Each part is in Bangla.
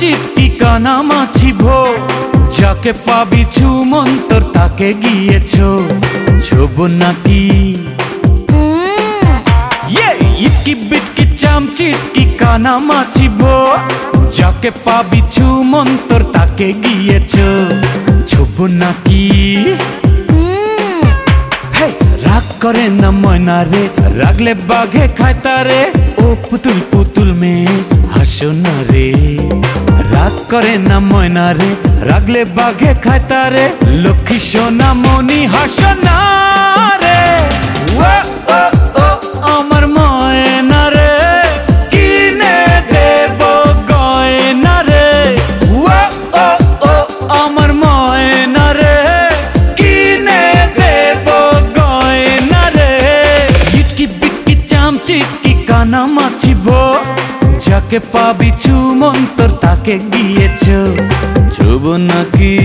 চিটকি কানা মাছি ভো, যাকে পাবি ছুমন্তর তাকে গিয়েছো ছোব নাকি। ইটকি বিটকি চাম চিটকি কানা মাছি ভো, যাকে পাবি ছুমন্তর তাকে গিয়েছো ছোব নাকি। রাগ করে না ময়না রে, রাগলে বাঘে খায় তারে, ও পুতুল পুতুল মেয়ে হাসো না রে। রাগ করে না ময়না রে, রাগলে বাঘে খায় তারে, লক্ষ্মী সোনা মনি হাসো না রে। ও ও ও আমার ময়না রে, কিনে দেব গয়না রে। ও ও ও আমার ময়না রে, কিনে দেব গয়না রে। ইটকি বিটকি চাম চিটকি কানা মাছি ভো, যাকে পাবি ছুমন্তর তাকে গিয়েছো ছোব নাকি।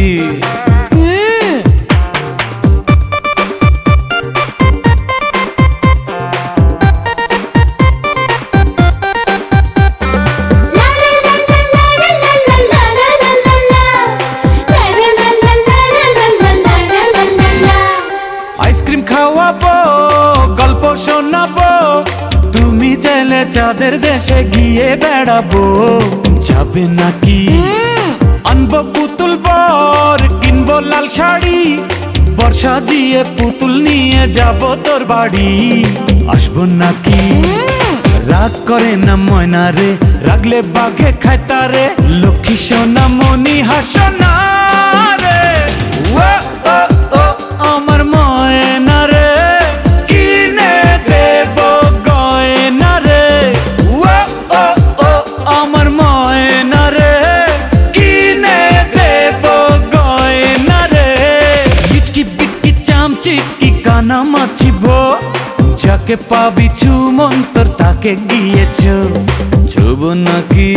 আইসক্রিম খাওয়াবো, গল্প শোনাবো, তুমি চাইলে চাঁদের দেশে গিয়ে বেড়াবো যাবে নাকি। আনবো পুতুল বর, কিনবো লাল শাড়ি, বর্ষা জিয়ে পুতুল নিয়ে যাব তোর বাড়ি আসবো নাকি। রাগ করে না ময়না রে, রাগলে বাঘে খায় তারে, লক্ষ্মী সোনা মনি হাসো না রে। ও ও ও আমার ময়না রে, কিনে দেব গয়না রে। ও ও ও আমার ময়না রে, কিনে দেব গয়না রে। ইটকি বিটকি চাম চিটকি কানা মাছি ভো, যাকে পাবি ছুমন্তর তাকে গিয়েছো ছোব নাকি।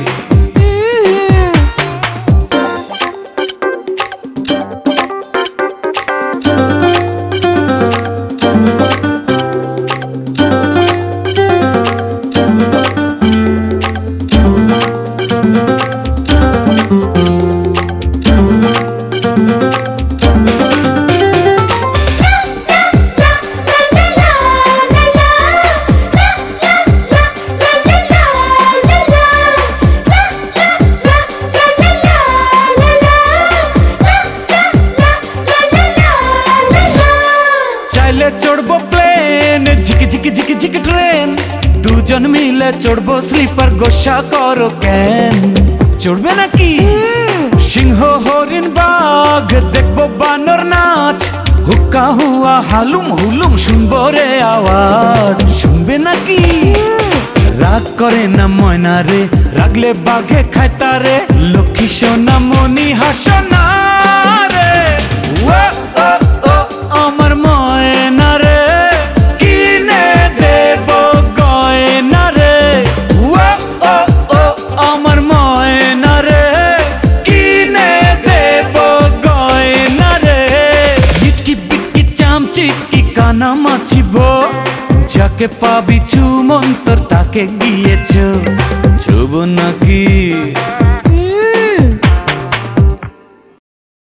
চড়বো প্লেন, ঝিকি ঝিকি ঝিকি ঝিকি ট্রেন, দুজন মিলে চড়বো স্লিপার, গোসা করো কেন চড়বে নাকি। সিংহ হরিণ বাঘ দেখবো বানর নাচ, হুক্কা হুয়া হালুম হুলুম শুনবো রে আওয়াজ শুনবে নাকি। রাগ করে না ময়না রে, রাগলে বাঘে খায় তারে, লক্ষ্মী সোনা মনি হাসো না রে। ও ও ও আমার ময়না রে, কিনে দেব গয়না রে। ও ও ও আমার ময়না রে, কিনে দেব গয়না রে। ইটকি বিটকি চাম চিটকি কানা মাছি ভো, যাকে পাবি ছুমন্তর তাকে গিয়েছো